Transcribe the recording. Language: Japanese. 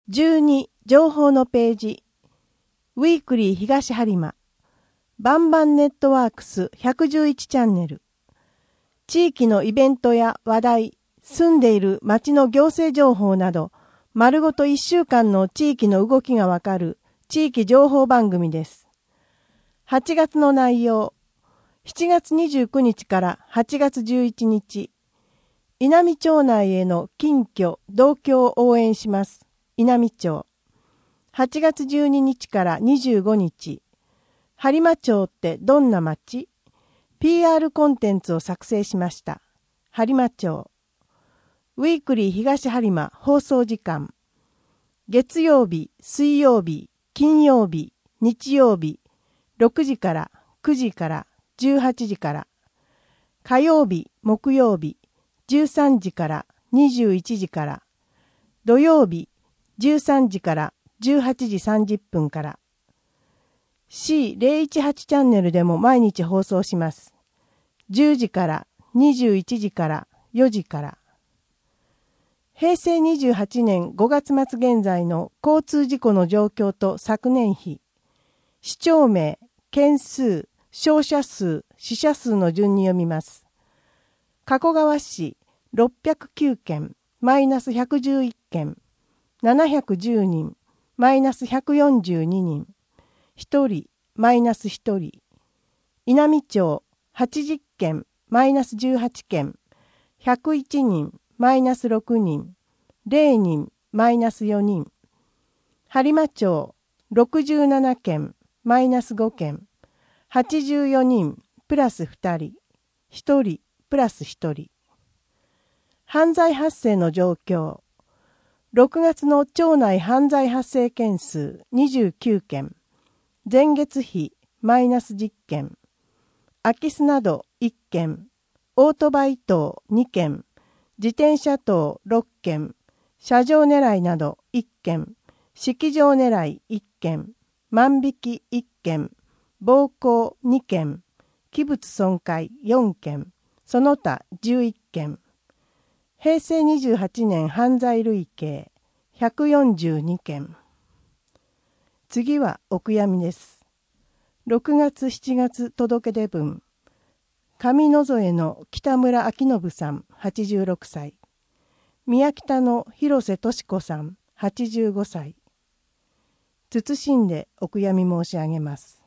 12情報のページウィークリー東播磨バンバンネットワークス111チャンネル地域のイベントや話題、住んでいる町の行政情報など丸ごと1週間の地域の動きがわかる地域情報番組です。8月の内容、7月29日から8月11日、稲美町内への近居同居を応援します。稲美町。8月12日から25日、播磨町ってどんな町？ PR コンテンツを作成しました。播磨町。ウィークリー東播磨放送時間。月曜日、水曜日、金曜日、日曜日、6時から9時から18時から。火曜日、木曜日、13時から21時から。土曜日、13時から18時30分から。C018 チャンネルでも毎日放送します。10時から21時から4時から。平成28年5月末現在の交通事故の状況と昨年比。市町名、件数、傷者数、死者数の順に読みます。加古川市609件、マイナス111件、710人、マイナス142人、1人、マイナス1人。稲美町80件、マイナス18件、101人、マイナス6人、0人、マイナス4人。播磨町67件、マイナス5件、84人、プラス2人、1人、プラス1人。犯罪発生の状況。6月の町内犯罪発生件数29件、前月比マイナス10件、空き巣など1件、オートバイ盗2件、自転車盗6件、車上狙いなど1件、式場狙い1件、万引き1件、暴行2件、器物損壊4件、その他11件。平成28年犯罪累計142件。次はお悔やみです。6月7月届け出分。上野添の北村明信さん86歳。宮北の広瀬敏子さん85歳。謹んでお悔やみ申し上げます。